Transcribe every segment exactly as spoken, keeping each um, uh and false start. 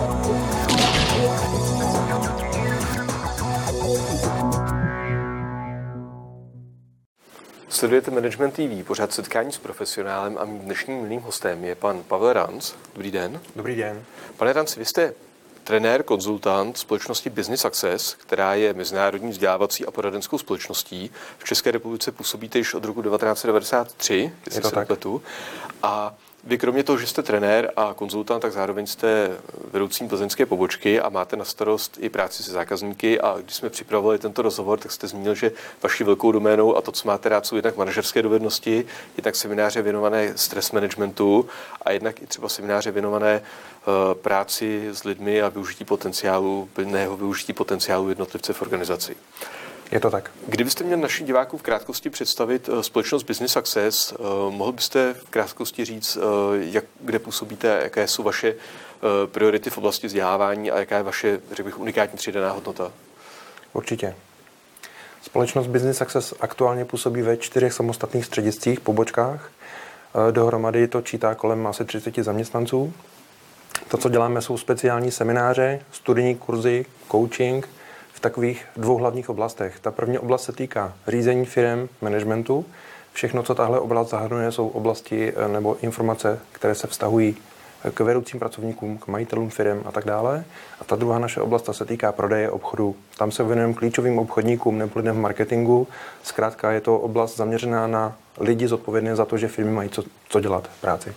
Sledujete Management T V, pořád setkání s profesionálem a mým dnešním milým hostem je pan Pavel Ranc. Dobrý den. Dobrý den. Pane Ranc, vy jste trenér, konzultant společnosti Business Success, která je mezinárodní vzdělávací a poradenskou společností. V České republice působíte již od roku devatenáct set devadesát tři, jestli se nepletu. A vy kromě toho, že jste trenér a konzultant, tak zároveň jste vedoucím plzeňské pobočky a máte na starost i práci se zákazníky. A když jsme připravovali tento rozhovor, tak jste zmínil, že vaší velkou doménou a to, co máte rád, jsou jednak manažerské dovednosti, jednak semináře věnované stres managementu a jednak i třeba semináře věnované uh, práci s lidmi a využití potenciálu, plného využití potenciálu jednotlivce v organizaci. Je to tak. Kdybyste měl našim divákům v krátkosti představit uh, společnost Business Success, uh, mohl byste v krátkosti říct, uh, jak, kde působíte, jaké jsou vaše uh, priority v oblasti vzdělávání a jaká je vaše, řekl bych, unikátní přidaná hodnota? Určitě. Společnost Business Success aktuálně působí ve čtyřech samostatných střediscích, pobočkách. Uh, dohromady to čítá kolem asi třicet zaměstnanců. To, co děláme, jsou speciální semináře, studijní kurzy, coaching, v takových dvou hlavních oblastech. Ta první oblast se týká řízení firem, managementu. Všechno, co tahle oblast zahrnuje, jsou oblasti nebo informace, které se vztahují k vedoucím pracovníkům, k majitelům firem a tak dále. A ta druhá naše oblast ta se týká prodeje obchodu. Tam se věnujeme klíčovým obchodníkům nebo lidem v marketingu. Zkrátka je to oblast zaměřená na lidi zodpovědné za to, že firmy mají co, co dělat v práci.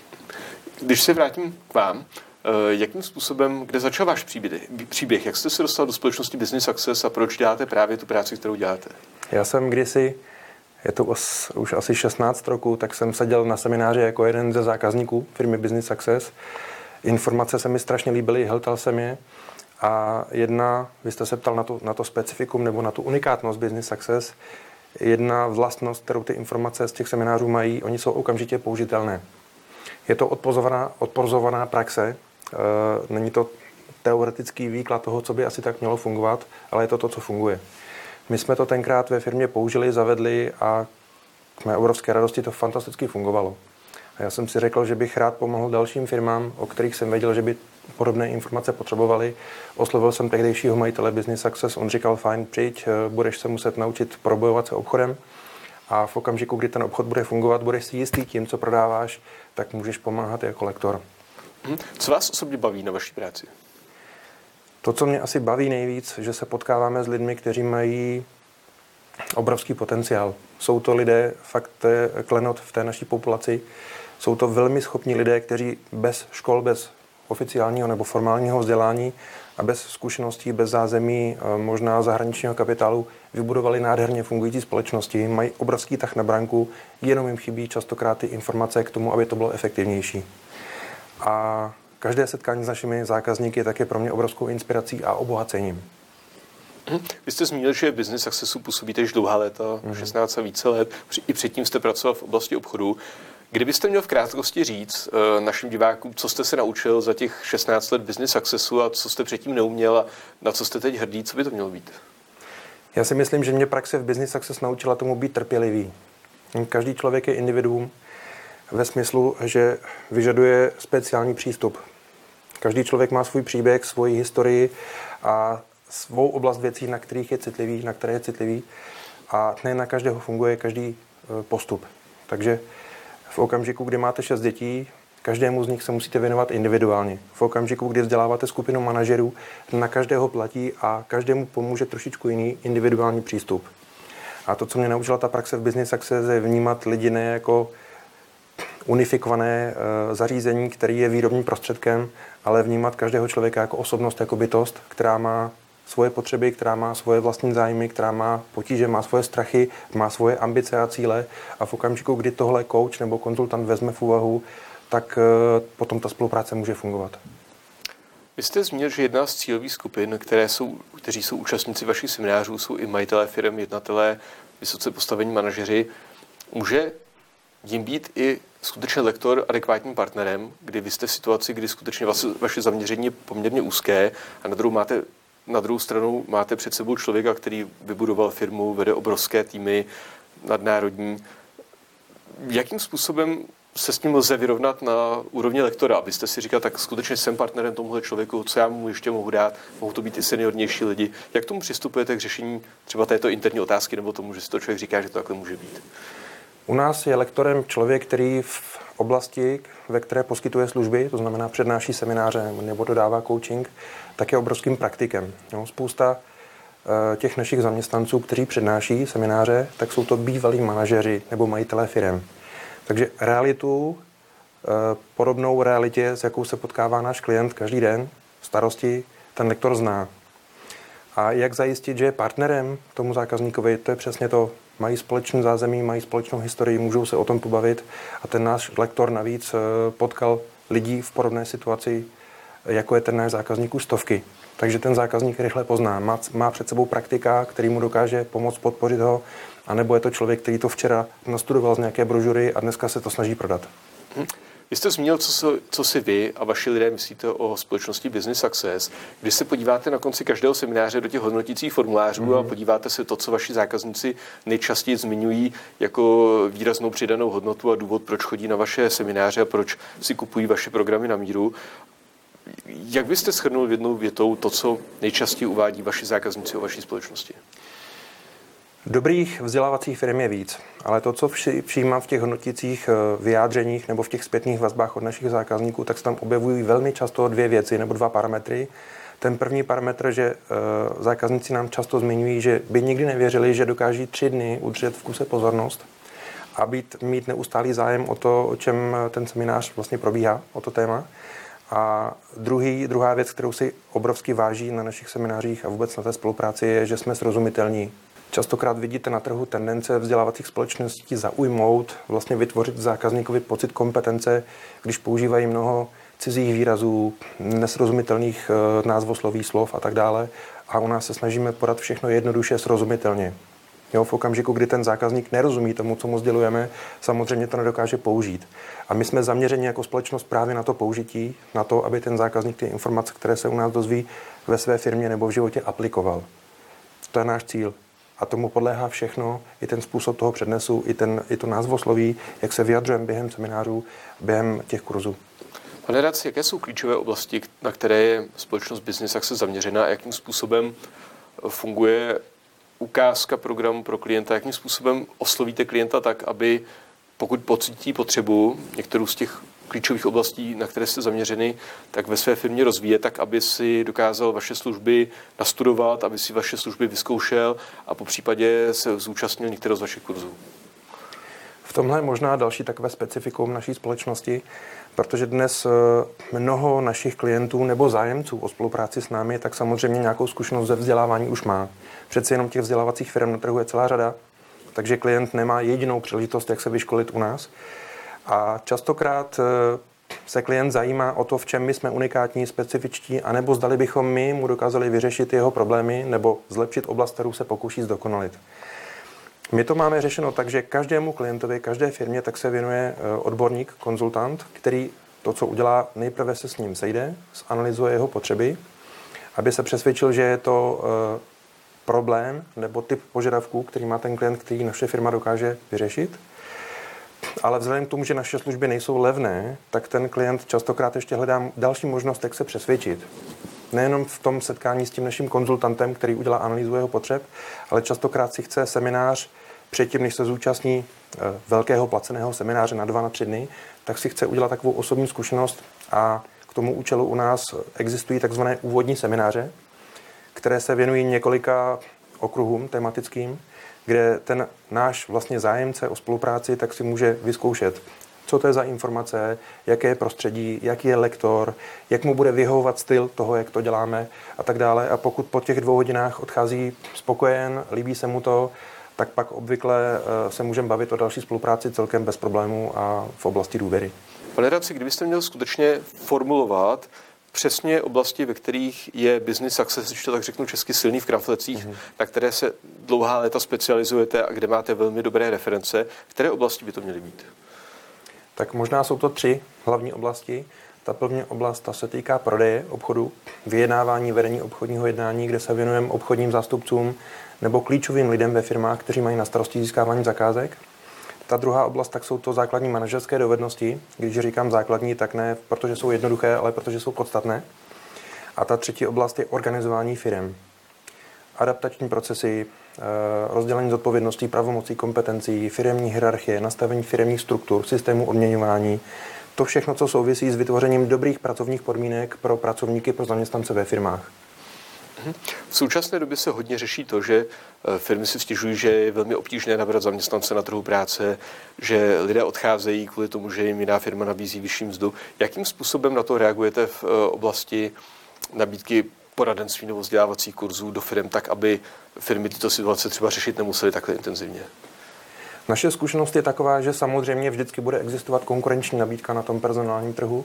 Když se vrátím k vám, jakým způsobem, kde začal váš příběh, příběh? Jak jste se dostal do společnosti Business Success a proč děláte právě tu práci, kterou děláte? Já jsem kdysi, je to os, už asi šestnáct roků, tak jsem seděl na semináři jako jeden ze zákazníků firmy Business Success. Informace se mi strašně líbily, hltal jsem je. A jedna, vy jste se ptal na to, na to specifikum nebo na tu unikátnost Business Success, jedna vlastnost, kterou ty informace z těch seminářů mají, oni jsou okamžitě použitelné. Je to odpozorovaná, odpozorovaná praxe, e, není to teoretický výklad toho, co by asi tak mělo fungovat, ale je to to, co funguje. My jsme to tenkrát ve firmě použili, zavedli a k mé obrovské radosti to fantasticky fungovalo. A já jsem si řekl, že bych rád pomohl dalším firmám, o kterých jsem věděl, že by podobné informace potřebovali. Oslovil jsem tehdejšího majitele Business Success, on říkal, fajn, přijď, budeš se muset naučit probojovat se obchodem. A v okamžiku, kdy ten obchod bude fungovat, budeš si jistý tím, co prodáváš, tak můžeš pomáhat jako lektor. Co vás osobně baví na vaší práci? To, co mě asi baví nejvíc, že se potkáváme s lidmi, kteří mají obrovský potenciál. Jsou to lidé, fakt klenot v té naší populaci. Jsou to velmi schopní lidé, kteří bez škol, bez oficiálního nebo formálního vzdělání a bez zkušeností, bez zázemí, možná zahraničního kapitálu, vybudovali nádherně fungující společnosti, mají obrovský tah na branku, jenom jim chybí častokrát ty informace k tomu, aby to bylo efektivnější. A každé setkání s našimi zákazníky je také pro mě obrovskou inspirací a obohacením. Vy jste zmínil, že v Business Successu působíte již dlouhá léta, mm-hmm. šestnáct a více let, i předtím jste pracoval v oblasti obchodu. Kdybyste měl v krátkosti říct uh, našim divákům, co jste se naučil za těch šestnáct let Business Successu a co jste předtím neuměl a na co jste teď hrdý, co by to mělo být? Já si myslím, že mě praxe v Business Success naučila tomu být trpělivý. Každý člověk je individuum ve smyslu, že vyžaduje speciální přístup. Každý člověk má svůj příběh, svoji historii a svou oblast věcí, na kterých je citlivý, na které je citlivý. A ne na každého funguje každý postup. Takže v okamžiku, kdy máte šest dětí, každému z nich se musíte věnovat individuálně. V okamžiku, kdy vzděláváte skupinu manažerů, na každého platí a každému pomůže trošičku jiný individuální přístup. A to, co mě naučila ta praxe v Business Success, je vnímat lidi ne jako unifikované e, zařízení, který je výrobním prostředkem, ale vnímat každého člověka jako osobnost, jako bytost, která má svoje potřeby, která má svoje vlastní zájmy, která má potíže, má svoje strachy, má svoje ambice a cíle a v okamžiku, kdy tohle coach nebo konzultant vezme v úvahu, tak e, potom ta spolupráce může fungovat. Vy jste zmínil, že jedna z cílových skupin, které jsou, kteří jsou účastníci vašich seminářů, jsou i majitelé firem, jednatelé, vysoce postavení manažeři. Může jim být i skutečně lektor adekvátním partnerem, kdy vy jste v situaci, kdy skutečně vaše zaměření je poměrně úzké a na druhou, máte, na druhou stranu máte před sebou člověka, který vybudoval firmu, vede obrovské týmy nadnárodní. Jakým způsobem se s tím lze vyrovnat na úrovni lektora, abyste si říkal, tak skutečně jsem partnerem tomuhle člověku, co já mu ještě mohu dát, mohou to být i seniornější lidi. Jak tomu přistupujete k řešení třeba této interní otázky, nebo tomu, že si to člověk říká, že to takhle může být? U nás je lektorem člověk, který v oblasti, ve které poskytuje služby, to znamená přednáší semináře nebo dodává coaching, tak je obrovským praktikem. Jo, spousta těch našich zaměstnanců, kteří přednáší semináře, tak jsou to bývalí manažeři nebo majitelé firem. Takže realitu, podobnou realitě, s jakou se potkává náš klient každý den, starosti, ten lektor zná. A jak zajistit, že je partnerem tomu zákazníkovi, to je přesně to. Mají společný zázemí, mají společnou historii, můžou se o tom pobavit a ten náš lektor navíc potkal lidí v podobné situaci, jako je ten náš zákazník už stovky. Takže ten zákazník rychle pozná. Má, má před sebou praktika, který mu dokáže pomoct podpořit ho, anebo je to člověk, který to včera nastudoval z nějaké brožury a dneska se to snaží prodat. Hm. Vy jste zmínil, co, si, co si vy a vaši lidé myslíte o společnosti Business Success. Když se podíváte na konci každého semináře do těch hodnotících formulářů mm-hmm. a podíváte se to, co vaši zákazníci nejčastěji zmiňují jako výraznou přidanou hodnotu a důvod, proč chodí na vaše semináře a proč si kupují vaše programy na míru, jak byste shrnul jednou větou to, co nejčastěji uvádí vaši zákazníci o vaší společnosti? Dobrých vzdělávacích firm je víc, ale to, co přijímám v těch hodnotících vyjádřeních nebo v těch zpětných vazbách od našich zákazníků, tak se tam objevují velmi často dvě věci nebo dva parametry. Ten první parametr, že zákazníci nám často zmiňují, že by nikdy nevěřili, že dokáží tři dny udržet v kuse pozornost a být, mít neustálý zájem o to, o čem ten seminář vlastně probíhá, o to téma. A druhý, druhá věc, kterou si obrovsky váží na našich seminářích a vůbec na té spolupráci, je, že jsme srozumitelní. Častokrát vidíte na trhu tendence vzdělávacích společností zaujmout, vlastně vytvořit zákazníkovi pocit kompetence, když používají mnoho cizích výrazů, nesrozumitelných názvosloví slov a tak dále. A u nás se snažíme podat všechno jednoduše, srozumitelně. Jo, v okamžiku, kdy ten zákazník nerozumí tomu, co mu sdělujeme, samozřejmě to nedokáže použít. A my jsme zaměřeni jako společnost právě na to použití, na to, aby ten zákazník ty informace, které se u nás dozví, ve své firmě nebo v životě aplikoval. To je náš cíl. A tomu podléhá všechno, i ten způsob toho přednesu, i, ten, i to názvosloví, jak se vyjadřujeme během seminářů, během těch kurzů. Pane radci, jaké jsou klíčové oblasti, na které je společnost Business Success zaměřená a jakým způsobem funguje ukázka programu pro klienta, jakým způsobem oslovíte klienta tak, aby pokud pocítí potřebu některou z těch klíčových oblastí, na které jste zaměřeny, tak ve své firmě rozvíjet, tak aby si dokázal vaše služby nastudovat, aby si vaše služby vyzkoušel a po případě se zúčastnil některého z vašich kurzů. V tomhle je možná další takové specifikum naší společnosti, protože dnes mnoho našich klientů nebo zájemců o spolupráci s námi, tak samozřejmě nějakou zkušenost ze vzdělávání už má. Přeci jenom těch vzdělávacích firm na trhu je celá řada, takže klient nemá jedinou příležitost, jak se vyškolit u nás. A častokrát se klient zajímá o to, v čem my jsme unikátní, specifičtí, anebo zdali bychom my mu dokázali vyřešit jeho problémy nebo zlepšit oblast, kterou se pokouší zdokonalit. My to máme řešeno tak, že každému klientovi, každé firmě tak se věnuje odborník, konzultant, který to, co udělá, nejprve se s ním sejde, zanalyzuje jeho potřeby, aby se přesvědčil, že je to problém nebo typ požadavků, který má ten klient, který naše firma dokáže vyřešit. Ale vzhledem k tomu, že naše služby nejsou levné, tak ten klient častokrát ještě hledá další možnost, jak se přesvědčit. Nejenom v tom setkání s tím naším konzultantem, který udělá analýzu jeho potřeb, ale častokrát si chce seminář předtím, než se zúčastní velkého placeného semináře na dva, na tři dny, tak si chce udělat takovou osobní zkušenost a k tomu účelu u nás existují takzvané úvodní semináře, které se věnují několika okruhům tematickým, kde ten náš vlastně zájemce o spolupráci tak si může vyzkoušet, co to je za informace, jaké je prostředí, jaký je lektor, jak mu bude vyhovovat styl toho, jak to děláme a tak dále. A pokud po těch dvou hodinách odchází spokojen, líbí se mu to, tak pak obvykle se můžeme bavit o další spolupráci celkem bez problémů a v oblasti důvěry. Pane radci, kdybyste měl skutečně formulovat přesně oblasti, ve kterých je Business Success, když to tak řeknu česky, silný v kramflecích, mm-hmm. na které se dlouhá léta specializujete a kde máte velmi dobré reference, které oblasti by to měly být? Tak možná jsou to tři hlavní oblasti. Ta první oblast ta se týká prodeje obchodu, vyjednávání, vedení obchodního jednání, kde se věnujeme obchodním zástupcům nebo klíčovým lidem ve firmách, kteří mají na starosti získávání zakázek. Ta druhá oblast, tak jsou to základní manažerské dovednosti. Když říkám základní, tak ne, protože jsou jednoduché, ale protože jsou podstatné. A ta třetí oblast je organizování firem. Adaptační procesy, rozdělení zodpovědností, pravomocí, kompetencí, firemní hierarchie, nastavení firemních struktur, systému odměňování. To všechno, co souvisí s vytvořením dobrých pracovních podmínek pro pracovníky, pro zaměstnance ve firmách. V současné době se hodně řeší to, že firmy si stěžují, že je velmi obtížné nabrat zaměstnance na trhu práce, že lidé odcházejí kvůli tomu, že jim jiná firma nabízí vyšší mzdu. Jakým způsobem na to reagujete v oblasti nabídky poradenství nebo vzdělávacích kurzů do firm tak, aby firmy tyto situace třeba řešit nemusely takhle intenzivně? Naše zkušenost je taková, že samozřejmě vždycky bude existovat konkurenční nabídka na tom personálním trhu,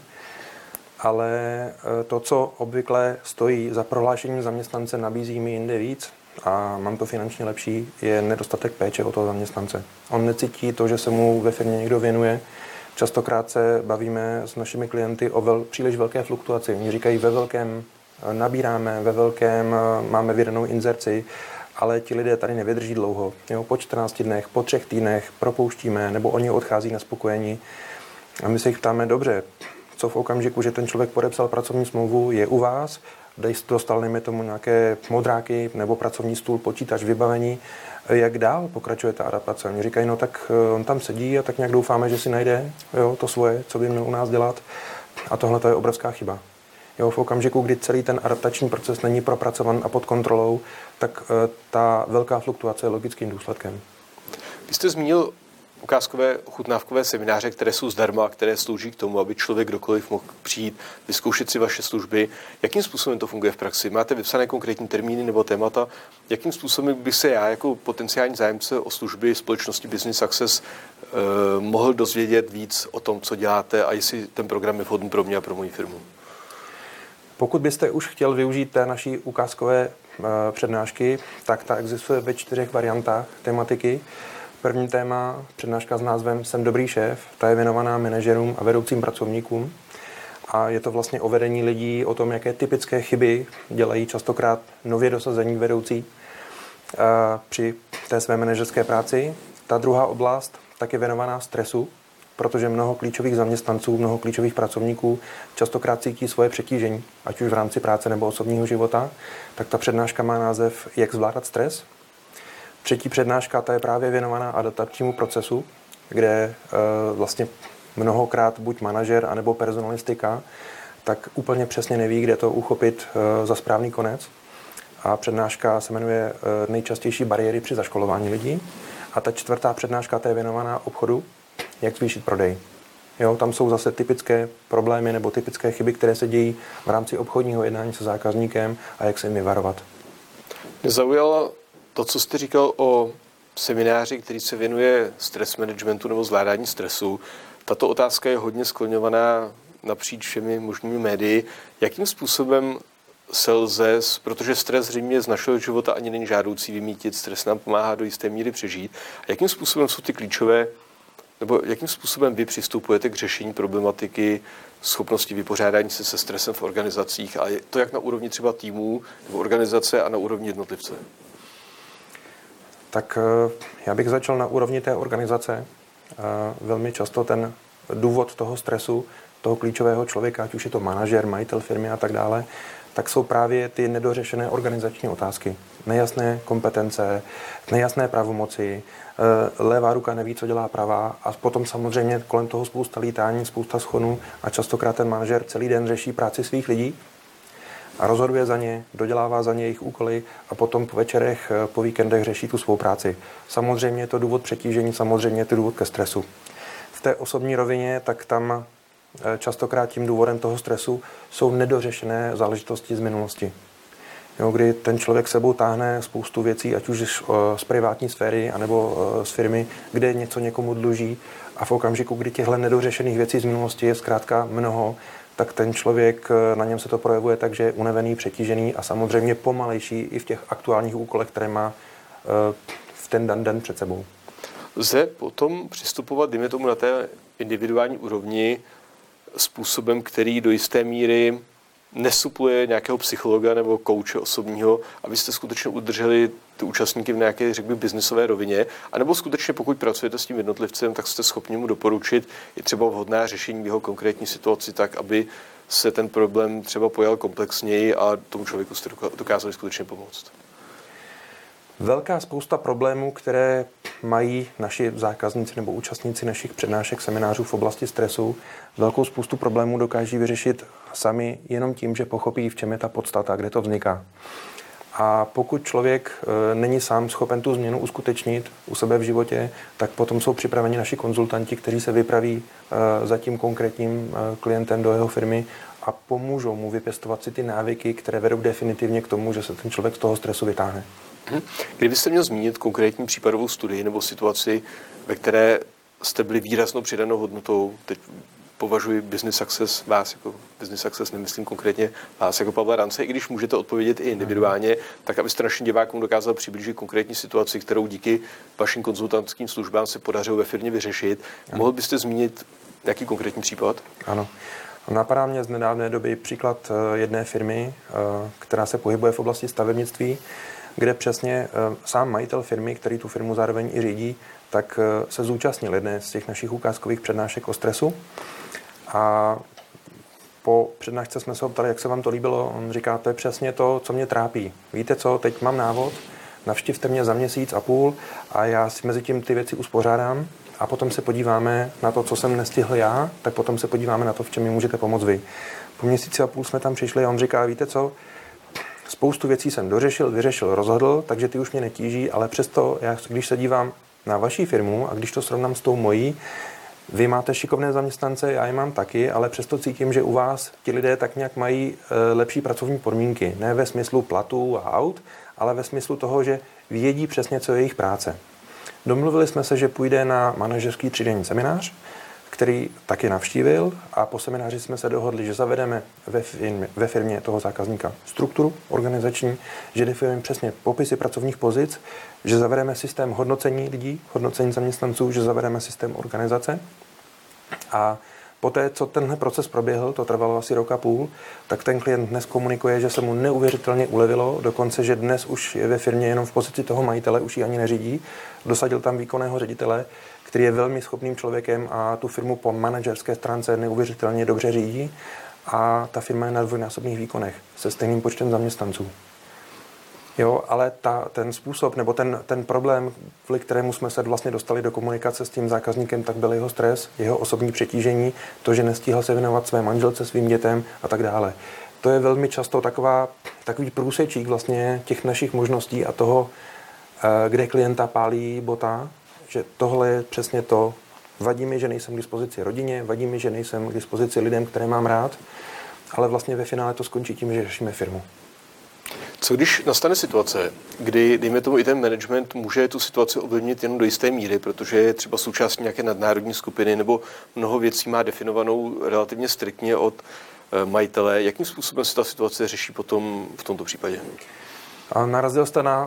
ale to, co obvykle stojí za prohlášením zaměstnance, nabízí mi jinde víc a mám to finančně lepší, je nedostatek péče o toho zaměstnance. On necítí to, že se mu ve firmě někdo věnuje. Častokrát se bavíme s našimi klienty o vel, příliš velké fluktuaci. Oni říkají, ve velkém nabíráme, ve velkém máme vydanou inzerci, ale ti lidé tady nevydrží dlouho. Jo, po čtrnácti dnech, po třech týdnech propouštíme, nebo oni odchází nespokojení. A my se jich ptáme, dobře, co v okamžiku, že ten člověk podepsal pracovní smlouvu, je u vás, dostal, nejme tomu, nějaké modráky nebo pracovní stůl, počítač, vybavení, jak dál pokračuje ta adaptace. Oni říkají, no tak on tam sedí a tak nějak doufáme, že si najde, jo, to svoje, co by měl u nás dělat. A tohle to je obrovská chyba. Jo, v okamžiku, kdy celý ten adaptační proces není propracovan a pod kontrolou, tak e, ta velká fluktuace je logickým důsledkem. Vy jste zmínil ukázkové chutnávkové semináře, které jsou zdarma, které slouží k tomu, aby člověk kdokoliv mohl přijít, vyzkoušet si vaše služby. Jakým způsobem to funguje v praxi? Máte vypsané konkrétní termíny nebo témata? Jakým způsobem bych se já jako potenciální zájemce o služby společnosti Business Access eh, mohl dozvědět víc o tom, co děláte a jestli ten program je vhodný pro mě a pro moji firmu? Pokud byste už chtěl využít té naší ukázkové uh, přednášky, tak ta existuje ve čtyřech variantách tematiky. První téma, přednáška s názvem Jsem dobrý šéf, ta je věnovaná manažerům a vedoucím pracovníkům. A je to vlastně o vedení lidí, o tom, jaké typické chyby dělají častokrát nově dosazení vedoucí uh, při té své manažerské práci. Ta druhá oblast tak je věnovaná stresu, protože mnoho klíčových zaměstnanců, mnoho klíčových pracovníků častokrát cítí svoje přetížení, ať už v rámci práce nebo osobního života, tak ta přednáška má název Jak zvládat stres. Třetí přednáška, ta je právě věnovaná adaptačnímu procesu, kde e, vlastně mnohokrát buď manažer, anebo personalistika, tak úplně přesně neví, kde to uchopit e, za správný konec. A přednáška se jmenuje e, Nejčastější bariéry při zaškolování lidí. A ta čtvrtá přednáška, ta je věnovaná obchodu, jak zvýšit prodej. Jo, tam jsou zase typické problémy nebo typické chyby, které se dějí v rámci obchodního jednání se zákazníkem a jak se jim vyvarovat. Mě zaujalo to, co jste říkal o semináři, který se věnuje stres managementu nebo zvládání stresu. Tato otázka je hodně skloňovaná napříč všemi možnými médii. Jakým způsobem se lze, protože stres zřejmě z našeho života ani není žádoucí vymítit, stres nám pomáhá do jisté míry přežít. A jakým způsobem jsou ty klíčové, nebo jakým způsobem vy přistupujete k řešení problematiky schopnosti vypořádání se se stresem v organizacích a je to jak na úrovni třeba týmů nebo organizace a na úrovni jednotlivce? Tak já bych začal na úrovni té organizace. Velmi často ten důvod toho stresu, toho klíčového člověka, ať už je to manažer, majitel firmy a tak dále, tak jsou právě ty nedořešené organizační otázky. Nejasné kompetence, nejasné pravomoci, levá ruka neví, co dělá pravá a potom samozřejmě kolem toho spousta lítání, spousta schonů a častokrát ten manažer celý den řeší práci svých lidí a rozhoduje za ně, dodělává za ně jejich úkoly a potom po večerech, po víkendech řeší tu svou práci. Samozřejmě je to důvod přetížení, samozřejmě je to důvod ke stresu. V té osobní rovině, tak tam častokrát tím důvodem toho stresu jsou nedořešené záležitosti z minulosti. Jo, kdy ten člověk sebou táhne spoustu věcí, ať už z privátní sféry, anebo z firmy, kde něco někomu dluží a v okamžiku, kdy těchto nedořešených věcí z minulosti je zkrátka mnoho, tak ten člověk, na něm se to projevuje tak, že je unavený, přetížený a samozřejmě pomalejší i v těch aktuálních úkolech, které má v ten dan den před sebou. Lze potom přistupovat, dejme tomu, na té individuální úrovni způsobem, který do jisté míry nesupluje nějakého psychologa nebo kouče osobního, abyste skutečně udrželi ty účastníky v nějaké, řekl bych, biznisové rovině, anebo skutečně pokud pracujete s tím jednotlivcem, tak jste schopni mu doporučit i třeba vhodná řešení v jeho konkrétní situaci tak, aby se ten problém třeba pojal komplexněji a tomu člověku jste dokázali skutečně pomoct. Velká spousta problémů, které mají naši zákazníci nebo účastníci našich přednášek, seminářů v oblasti stresu, velkou spoustu problémů dokáží vyřešit sami jenom tím, že pochopí, v čem je ta podstata, kde to vzniká. A pokud člověk e, není sám schopen tu změnu uskutečnit u sebe v životě, tak potom jsou připraveni naši konzultanti, kteří se vypraví e, za tím konkrétním e, klientem do jeho firmy a pomůžou mu vypěstovat si ty návyky, které vedou definitivně k tomu, že se ten člověk z toho stresu vytáhne. Kdybyste měl zmínit konkrétní případovou studii nebo situaci, ve které jste byli výraznou přidanou hodnotou, teď považuji business success, vás jako business success, nemyslím konkrétně vás jako Pavla Rance, i když můžete odpovědět i individuálně, tak abyste našim divákům dokázal přiblížit konkrétní situaci, kterou díky vašim konzultantským službám se podařilo ve firmě vyřešit. Ano. Mohl byste zmínit nějaký konkrétní případ? Ano. Napadá mě z nedávné doby příklad jedné firmy, která se pohybuje v oblasti stavebnictví, kde přesně sám majitel firmy, který tu firmu zároveň i řídí, tak se zúčastnil jedné z těch našich ukázkových přednášek o stresu. A po přednášce jsme se ho ptali, jak se vám to líbilo. On říká, to je přesně to, co mě trápí. Víte co, teď mám návod, navštivte mě za měsíc a půl a já si mezi tím ty věci uspořádám a potom se podíváme na to, co jsem nestihl já, tak potom se podíváme na to, v čem mi můžete pomoct vy. Po měsíci a půl jsme tam přišli a on říká, víte co, spoustu věcí jsem dořešil, vyřešil, rozhodl, takže ty už mě netíží, ale přesto, já, když se dívám na vaši firmu a když to srovnám s tou mojí, vy máte šikovné zaměstnance, já je mám taky, ale přesto cítím, že u vás ti lidé tak nějak mají e, lepší pracovní podmínky. Ne ve smyslu platů a aut, ale ve smyslu toho, že vědí přesně, co je jejich práce. Domluvili jsme se, že půjde na manažerský třídenní seminář, který taky navštívil a po semináři jsme se dohodli, že zavedeme ve firmě, ve firmě toho zákazníka strukturu organizační, že definujeme přesně popisy pracovních pozic, že zavedeme systém hodnocení lidí, hodnocení zaměstnanců, že zavedeme systém organizace. A poté, co tenhle proces proběhl, to trvalo asi rok a půl, tak ten klient dnes komunikuje, že se mu neuvěřitelně ulevilo, dokonce, že dnes už je ve firmě jenom v pozici toho majitele, už ji ani neřídí, dosadil tam výkonného ředitele, který je velmi schopným člověkem a tu firmu po manažerské stránce neuvěřitelně dobře řídí a ta firma je na dvojnásobných výkonech se stejným počtem zaměstnanců. Jo, ale ta, ten způsob nebo ten, ten problém, kvůli kterému jsme se vlastně dostali do komunikace s tím zákazníkem, tak byl jeho stres, jeho osobní přetížení, to, že nestihl se věnovat své manželce, svým dětem a tak dále. To je velmi často taková, takový průsečík vlastně těch našich možností a toho, kde klienta pálí bota, že tohle je přesně to. Vadí mi, že nejsem k dispozici rodině, vadí mi, že nejsem k dispozici lidem, které mám rád, ale vlastně ve finále to skončí tím, že řešíme firmu. Co když nastane situace, kdy, dejme tomu, i ten management může tu situaci ovlivnit jenom do jisté míry, protože je třeba součástí nějaké nadnárodní skupiny nebo mnoho věcí má definovanou relativně striktně od e, majitele. Jakým způsobem se ta situace řeší potom v tomto případě? A narazil jste na,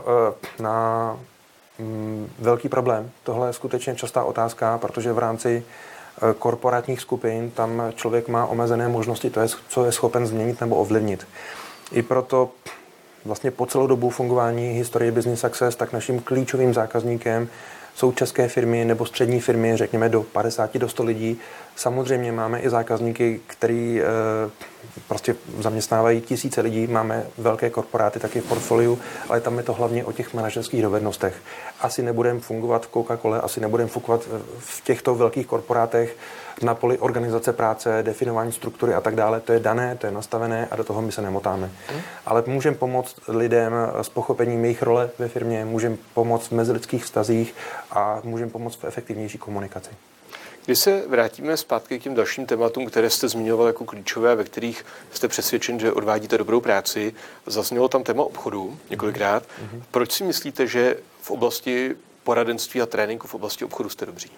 na mm, velký problém. Tohle je skutečně častá otázka, protože v rámci korporátních skupin tam člověk má omezené možnosti, to je, co je schopen změnit nebo ovlivnit. I proto vlastně po celou dobu fungování historie Business Success, tak naším klíčovým zákazníkem jsou české firmy nebo střední firmy, řekněme do padesát do sto lidí. Samozřejmě máme i zákazníky, který e, prostě zaměstnávají tisíce lidí, máme velké korporáty taky v portfoliu, ale tam je to hlavně o těch manažerských dovednostech. Asi nebudeme fungovat v Coca-Cole, asi nebudeme fungovat v těchto velkých korporátech na poli organizace práce, definování struktury a tak dále. To je dané, to je nastavené a do toho my se nemotáme. Hmm. Ale můžeme pomoct lidem s pochopením jejich role ve firmě, můžeme pomoct v mezilidských vztazích a můžeme pomoct v efektivnější komunikaci. Když se vrátíme zpátky k těm dalším tématům, které jste zmiňoval jako klíčové, ve kterých jste přesvědčen, že odvádíte dobrou práci, zaznělo tam téma obchodu několikrát. Mm-hmm. Proč si myslíte, že v oblasti poradenství a tréninku v oblasti obchodu jste dobří?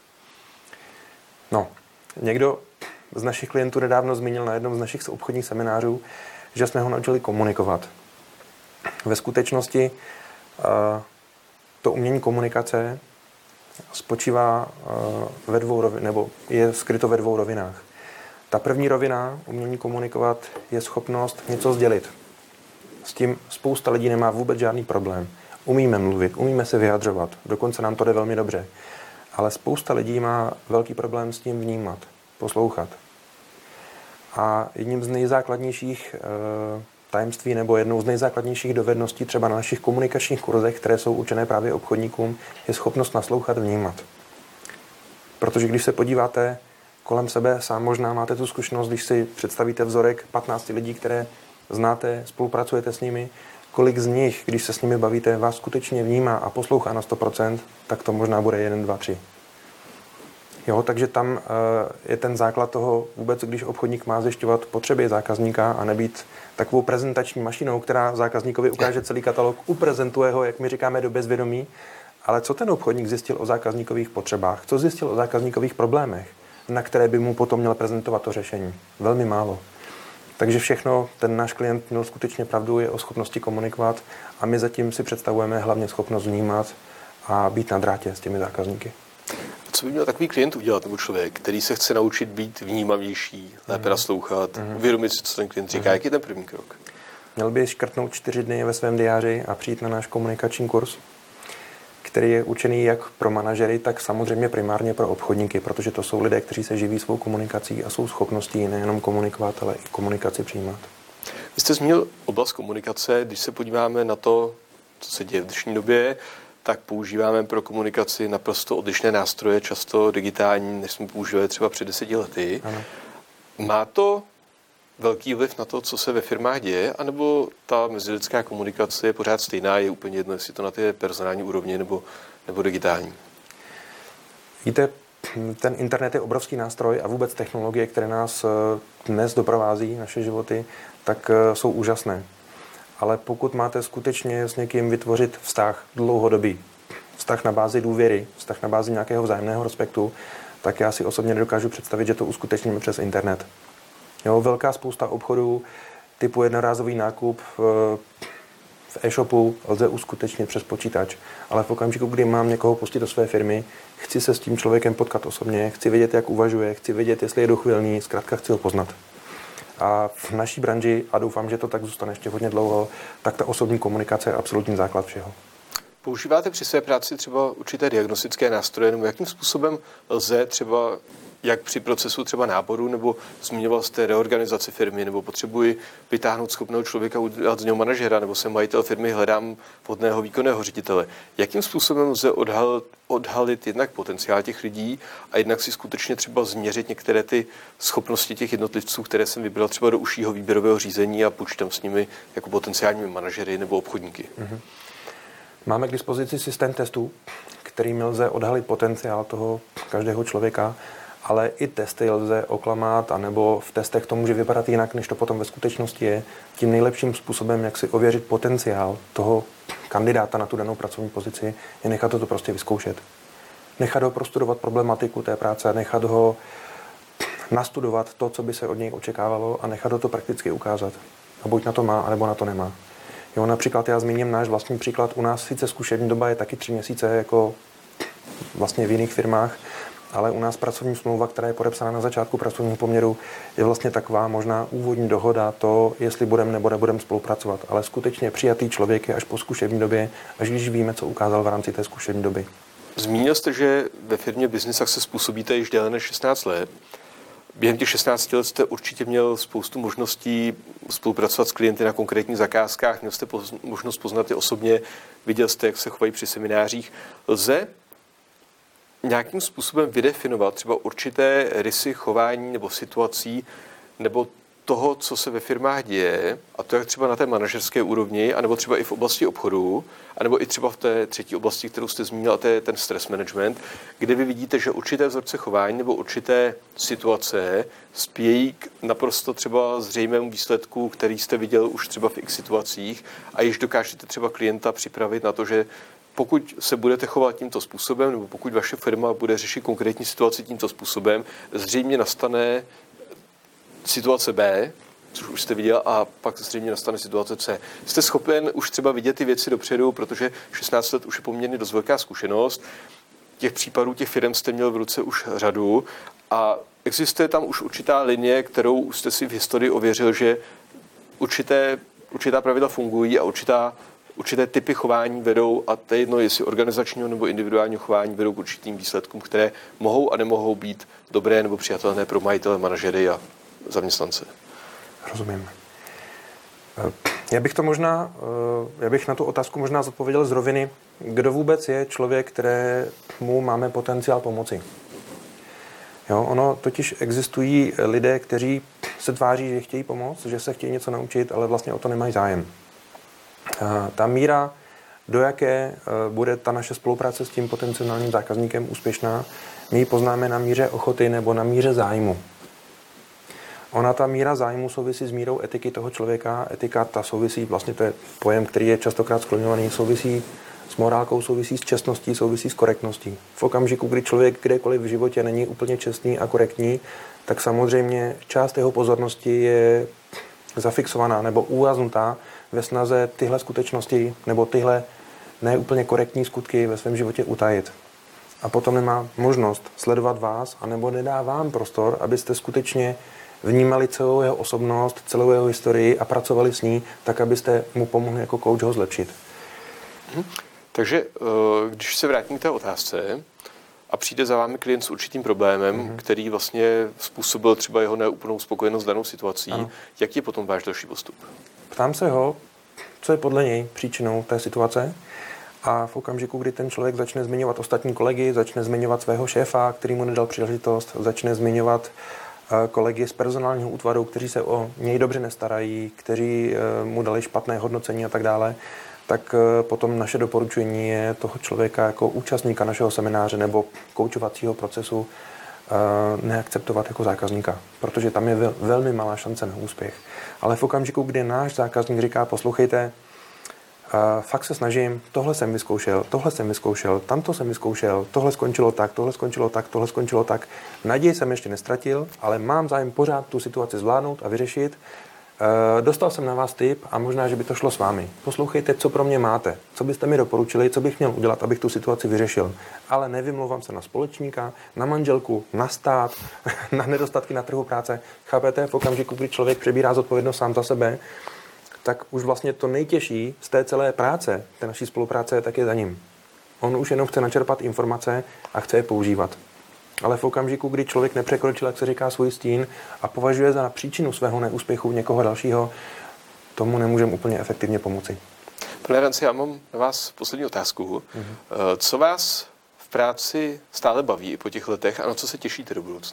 No, někdo z našich klientů nedávno zmínil na jednom z našich obchodních seminářů, že jsme ho naučili komunikovat. Ve skutečnosti to umění komunikace spočívá ve dvou rovinách, nebo je skryto ve dvou rovinách. Ta první rovina umění komunikovat je schopnost něco sdělit. S tím spousta lidí nemá vůbec žádný problém. Umíme mluvit, umíme se vyjadřovat, dokonce nám to jde velmi dobře. Ale spousta lidí má velký problém s tím vnímat, poslouchat. A jedním z nejzákladnějších e, tajemství nebo jednou z nejzákladnějších dovedností třeba na našich komunikačních kurzech, které jsou určené právě obchodníkům, je schopnost naslouchat, vnímat. Protože když se podíváte kolem sebe, sám možná máte tu zkušenost, když si představíte vzorek patnácti lidí, které znáte, spolupracujete s nimi, kolik z nich, když se s nimi bavíte, vás skutečně vnímá a poslouchá na sto procent, tak to možná bude jeden, dva, tři. Jo, takže tam uh, je ten základ toho vůbec, když obchodník má zjišťovat potřeby zákazníka a nebýt takovou prezentační mašinou, která zákazníkovi ukáže celý katalog, uprezentuje ho, jak my říkáme, do bezvědomí, ale co ten obchodník zjistil o zákazníkových potřebách, co zjistil o zákazníkových problémech, na které by mu potom měl prezentovat to řešení. Velmi málo. Takže všechno, ten náš klient měl skutečně pravdu, je o schopnosti komunikovat a my zatím si představujeme hlavně schopnost vnímat a být na drátě s těmi zákazníky. Co by měl takový klient udělat, nebo člověk, který se chce naučit být vnímavější, lépe mm. naslouchat, mm. uvědomit si, co ten klient říká? Mm. Jaký je ten první krok? Měl by škrtnout čtyři dny ve svém diáři a přijít na náš komunikační kurz, který je určený jak pro manažery, tak samozřejmě primárně pro obchodníky, protože to jsou lidé, kteří se živí svou komunikací a jsou schopností nejenom komunikovat, ale i komunikaci přijímat. Vy jste zmínil oblast komunikace. Když se podíváme na to, co se děje v dnešní době, tak používáme pro komunikaci naprosto odlišné nástroje, často digitální, než jsme používali třeba před deseti lety. Ano. Má to velký vliv na to, co se ve firmách děje, anebo ta mezilidská komunikace je pořád stejná, je úplně jedno, jestli to na té personální úrovni nebo, nebo digitální? Víte, ten internet je obrovský nástroj a vůbec technologie, které nás dnes doprovází, naše životy, tak jsou úžasné. Ale pokud máte skutečně s někým vytvořit vztah dlouhodobý, vztah na bázi důvěry, vztah na bázi nějakého vzájemného respektu, tak já si osobně nedokážu představit, že to uskutečníme přes internet. Jo, velká spousta obchodů typu jednorázový nákup v, v e-shopu lze uskutečnit přes počítač. Ale v okamžiku, kdy mám někoho pustit do své firmy, chci se s tím člověkem potkat osobně, chci vědět, jak uvažuje, chci vědět, jestli je dochvilný, zkrátka chci ho poznat. A v naší branži, a doufám, že to tak zůstane ještě hodně dlouho, tak ta osobní komunikace je absolutní základ všeho. Používáte při své práci třeba určité diagnostické nástroje, nebo jakým způsobem lze třeba jak při procesu třeba náboru, nebo zmiňoval jste reorganizaci firmy, nebo potřebuji vytáhnout schopného člověka, udělat z něho manažera, nebo jsem majitel firmy, hledám vhodného výkonného ředitele. Jakým způsobem lze odhalit, odhalit jednak potenciál těch lidí a jednak si skutečně třeba změřit některé ty schopnosti těch jednotlivců, které jsem vybral třeba do užšího výběrového řízení a počítám s nimi jako potenciálními manažery nebo obchodníky? Mm-hmm. Máme k dispozici systém testů, kterým lze odhalit potenciál toho každého člověka, ale i testy lze oklamat, anebo v testech to může vypadat jinak, než to potom ve skutečnosti je. Tím nejlepším způsobem, jak si ověřit potenciál toho kandidáta na tu danou pracovní pozici, je nechat to prostě vyzkoušet. Nechat ho prostudovat problematiku té práce, nechat ho nastudovat to, co by se od něj očekávalo a nechat ho to prakticky ukázat. A buď na to má, anebo na to nemá. Jo, například já zmíním náš vlastní příklad. U nás sice zkušební doba je taky tři měsíce, jako vlastně v jiných firmách, ale u nás pracovní smlouva, která je podepsána na začátku pracovního poměru, je vlastně taková možná úvodní dohoda to, jestli budeme nebo nebudeme spolupracovat. Ale skutečně přijatý člověk je až po zkušební době, až když víme, co ukázal v rámci té zkušební doby. Zmínil jste, že ve firmě Business Success působíte již déle než šestnáct let. Během těch šestnácti let jste určitě měl spoustu možností spolupracovat s klienty na konkrétních zakázkách, měl jste poz, možnost poznat je osobně, viděl jste, jak se chovají při seminářích. Lze nějakým způsobem vydefinovat třeba určité rysy chování nebo situací nebo toho, co se ve firmách děje, a to jak třeba na té manažerské úrovni, anebo třeba i v oblasti obchodu, anebo i třeba v té třetí oblasti, kterou jste zmínil, a to je ten stress management, kde vy vidíte, že určité vzorce chování nebo určité situace spějí k naprosto třeba zřejmému výsledku, který jste viděl už třeba v x situacích a již dokážete třeba klienta připravit na to, že pokud se budete chovat tímto způsobem, nebo pokud vaše firma bude řešit konkrétní situaci tímto způsobem, zřejmě nastane situace B, což už jste viděl, a pak zřejmě nastane situace C. Jste schopen už třeba vidět ty věci dopředu, protože šestnáct let už je poměrně dost velká zkušenost. těch případů, těch firm jste měl v ruce už řadu a existuje tam už určitá linie, kterou jste si v historii ověřil, že určité, určitá pravidla fungují a určitá, určité typy chování vedou, a to je jedno, jestli organizačního nebo individuálního chování vedou k určitým výsledkům, které mohou a nemohou být dobré nebo přijatelné pro majitele, manažery a zaměstnance. Rozumím. Já bych to možná, já bych na tu otázku možná zodpověděl z roviny, kdo vůbec je člověk, kterému máme potenciál pomoci. Jo, ono totiž existují lidé, kteří se tváří, že chtějí pomoct, že se chtějí něco naučit, ale vlastně o to nemají zájem. Ta míra, do jaké bude ta naše spolupráce s tím potenciálním zákazníkem úspěšná, my ji poznáme na míře ochoty nebo na míře zájmu. Ona, ta míra zájmu souvisí s mírou etiky toho člověka. Etika, ta souvisí, vlastně to je pojem, který je častokrát skloňovaný, souvisí s morálkou, souvisí s čestností, souvisí s korektností. V okamžiku, kdy člověk kdekoliv v životě není úplně čestný a korektní, tak samozřejmě část jeho pozornosti je zafixovaná nebo uvaznutá ve snaze tyhle skutečnosti nebo tyhle neúplně korektní skutky ve svém životě utajit. A potom nemá možnost sledovat vás, anebo nedá vám prostor, abyste skutečně vnímali celou jeho osobnost, celou jeho historii a pracovali s ní, tak abyste mu pomohli jako coach ho zlepšit. Hmm. Takže když se vrátím k té otázce a přijde za vámi klient s určitým problémem, hmm. který vlastně způsobil třeba jeho neúplnou spokojenost s danou situací, ano. Jak je potom váš další postup? Ptám se ho, co je podle něj příčinou té situace, a v okamžiku, kdy ten člověk začne zmiňovat ostatní kolegy, začne zmiňovat svého šéfa, který mu nedal příležitost, začne zmiňovat kolegy z personálního útvaru, kteří se o něj dobře nestarají, kteří mu dali špatné hodnocení a tak dále, tak potom naše doporučení je toho člověka jako účastníka našeho semináře nebo koučovacího procesu neakceptovat jako zákazníka, protože tam je velmi malá šance na úspěch. Ale v okamžiku, kdy náš zákazník říká, poslouchejte, Uh, fakt se snažím, tohle jsem vyzkoušel, tohle jsem vyzkoušel, tamto jsem vyzkoušel, tohle skončilo tak, tohle skončilo tak, tohle skončilo tak. Naději jsem ještě nestratil, ale mám zájem pořád tu situaci zvládnout a vyřešit. Uh, dostal jsem na vás tip a možná, že by to šlo s vámi. Poslouchejte, co pro mě máte, co byste mi doporučili, co bych měl udělat, abych tu situaci vyřešil. Ale nevymlouvám se na společníka, na manželku, na stát, na nedostatky na trhu práce. Chápete, v okamžiku, kdy člověk přebírá zodpovědnost sám za sebe, tak už vlastně to nejtěžší z té celé práce, té naší spolupráce, je taky za ním. On už jenom chce načerpat informace a chce je používat. Ale v okamžiku, kdy člověk nepřekročil, jak se říká, svůj stín a považuje za příčinu svého neúspěchu někoho dalšího, tomu nemůžeme úplně efektivně pomoci. Pane Ranci, já mám na vás poslední otázku. Mm-hmm. Co vás v práci stále baví po těch letech a na co se těšíte do budoucna?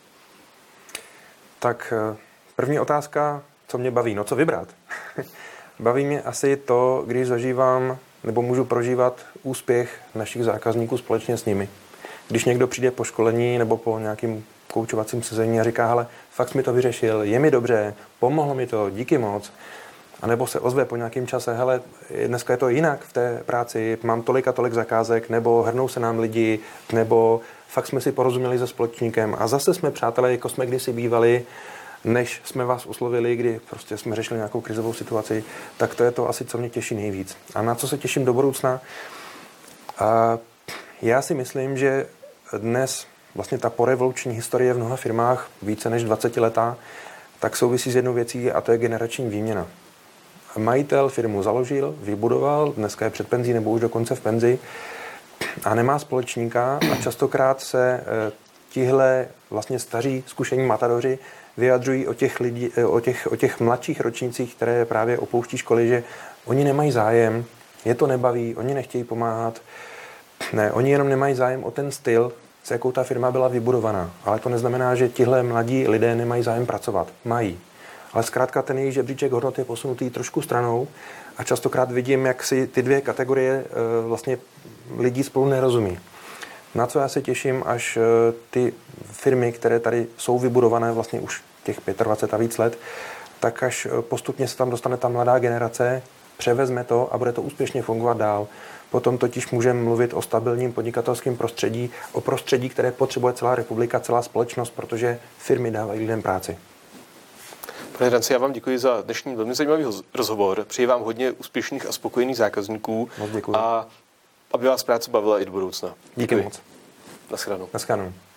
Tak první otázka, co mě baví? No co vybrat? Baví mě asi to, když zažívám nebo můžu prožívat úspěch našich zákazníků společně s nimi. Když někdo přijde po školení nebo po nějakým koučovacím sezení a říká, hele, fakt mi to vyřešil, je mi dobře, pomohlo mi to, díky moc. A nebo se ozve po nějakém čase, hele, dneska je to jinak v té práci, mám tolik a tolik zakázek, nebo hrnou se nám lidi, nebo fakt jsme si porozuměli se společníkem a zase jsme přátelé, jako jsme kdysi bývali, než jsme vás oslovili, kdy prostě jsme řešili nějakou krizovou situaci, tak to je to asi, co mě těší nejvíc. A na co se těším do budoucna? A já si myslím, že dnes vlastně ta porevoluční historie v mnoha firmách, více než dvacet letá, tak souvisí s jednou věcí a to je generační výměna. Majitel firmu založil, vybudoval, dneska je před penzí nebo už dokonce v penzi a nemá společníka a častokrát se tihle vlastně staří zkušení matadoři vyjadřují o těch, lidí, o, těch, o těch mladších ročnících, které právě opouští školy, že oni nemají zájem, je to nebaví, oni nechtějí pomáhat. Ne, oni jenom nemají zájem o ten styl, s jakou ta firma byla vybudovaná. Ale to neznamená, že tihle mladí lidé nemají zájem pracovat. Mají. Ale zkrátka ten jejich žebříček hodnot je posunutý trošku stranou a častokrát vidím, jak si ty dvě kategorie vlastně lidí spolu nerozumí. Na co já se těším, až ty firmy, které tady jsou vybudované vlastně už těch dvacet pět a víc let, tak až postupně se tam dostane ta mladá generace, převezme to a bude to úspěšně fungovat dál. Potom totiž můžeme mluvit o stabilním podnikatelském prostředí, o prostředí, které potřebuje celá republika, celá společnost, protože firmy dávají lidem práci. Pane Ranci, já vám děkuji za dnešní velmi zajímavý rozhovor. Přeji vám hodně úspěšných a spokojených zákazníků. Moc děkuji. A Aby vás práce bavila i do budoucna. Díky moc. Naschledanou. Naschledanou.